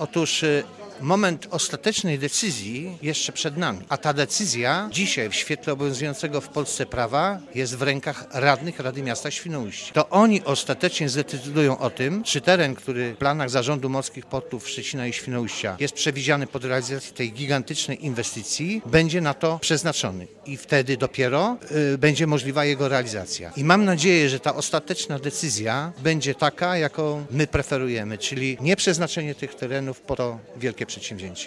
Otóż moment ostatecznej decyzji jeszcze przed nami, a ta decyzja dzisiaj w świetle obowiązującego w Polsce prawa jest w rękach radnych Rady Miasta Świnoujście. To oni ostatecznie zdecydują o tym, czy teren, który w planach Zarządu Morskich Portów Szczecina i Świnoujścia jest przewidziany pod realizację tej gigantycznej inwestycji, będzie na to przeznaczony i wtedy dopiero będzie możliwa jego realizacja. I mam nadzieję, że ta ostateczna decyzja będzie taka, jaką my preferujemy, czyli nie przeznaczenie tych terenów po to wielkie przedsięwzięcie.